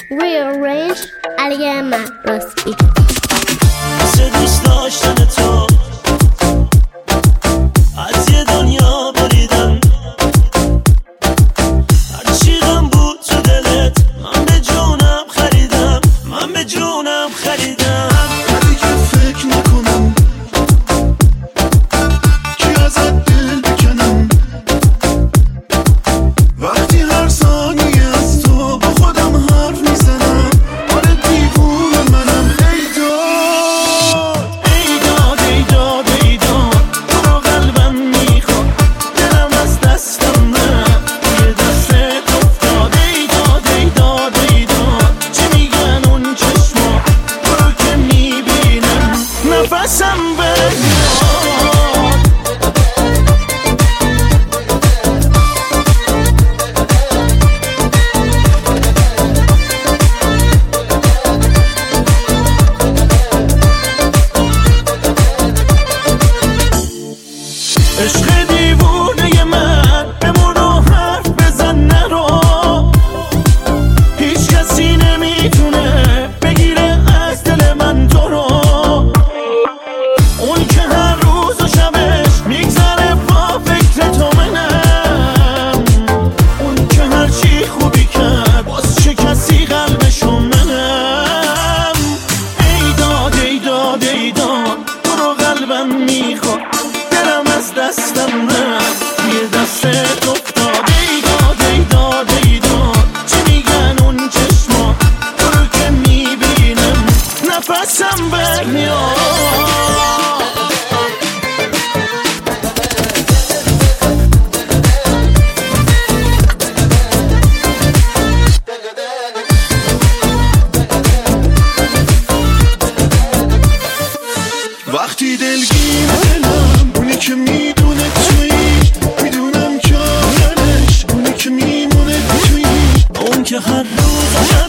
Rearrange علی مهرازی. واسه دوست داشتن تو از یه دنیا بریدم، هرچی غم بود تو دلت من به جونم خریدم، من به جونم خریدم. دیگه فکر نکنم کی ازت دل بکنم، وقتی هر ثانیه از تو با خودم حرف میزنم. آره دیوونه منم. ای داد ای داد ای داد ای داد، تو رو قلبم میخواد، دلم از دستم نه یه دستت افتاد. ای داد ای داد ای داد، چی میگن اون چشما، تو رو که میبینم نفسم بمیاد. عشق دیوونه من بمون و حرف بزن نرو، هیچ کسی نمیتونه بگیره از دل من تو رو. اون که هر روز و شبش میگذره با فکر تو منم، اون که هر چی خوبی کرد باز چه کسی قلبشو منم. ای داد ای داد ای داد، تو رو قلبم میخواد، دلم از دستم نه یه دستت افتاد. ای داد ای داد ای داد، چی میگن اون چشما، تو رو که میبینم نفسم برمیاد. وقتی دلگیر دلم، اونی که میدونه تویی، میدونم که آخرش اونی که میمونه تویی. اون که هر روز